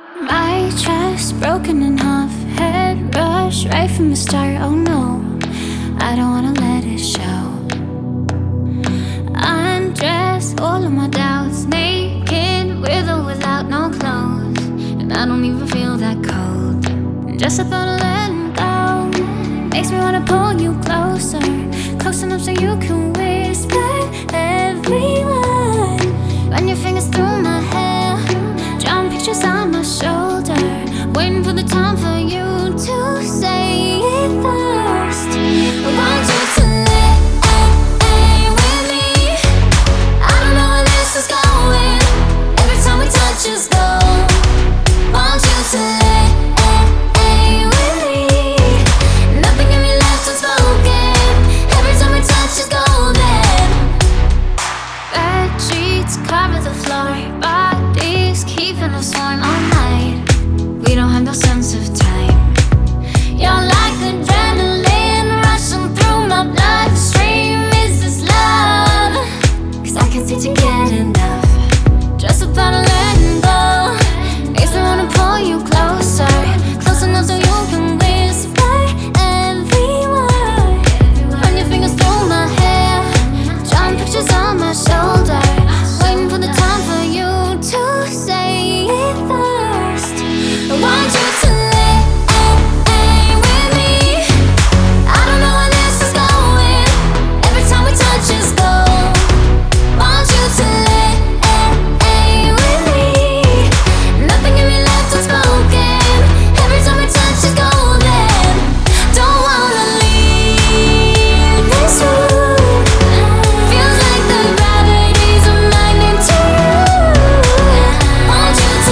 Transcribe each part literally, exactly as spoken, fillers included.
My trust broken in half, head rush right from the start. Oh no, I don't wanna let it show. Undress all of my doubts, naked with or without no clothes, and I don't even feel that cold. Just the thought of letting go makes me wanna pull you closer, close enough so you can whisper every word. Run your fingers through my hair, drawing pictures on my shoulder, waiting for the time for you to say it first. I want you to lay with me. I don't know where this is going. Every time we touch is gold. Want you to lay with me. Nothing can be left unspoken. Every time we touch is golden. Bed sheets cover the floor, bodies keeping us warm all night. We don't have no sense of time. You're like adrenaline rushing through my bloodstream. Is this love? 'Cause I can't seem to get enough. Just the thought of letting go makes me wanna pull you closer, close enough so you can whisper every word. Run your fingers through my hair, drawing pictures on my shoulder, waiting for the time for you to say it first. I want you to lay with me. I don't know where this is going. Every time we touch is gold. Want you to lay with me. Nothing can be left unspoken. Every time we touch is golden. Don't wanna leave this room. Feels like the gravity's a magnet to you. Want you to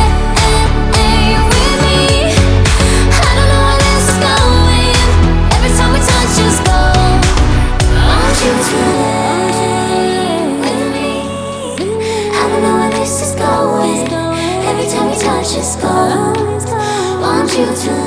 lay with me. I don't know where this is going. Every time we touch is gold. Want you to lay with me. I don't know where this is going. Every time we touch is gold. Want you to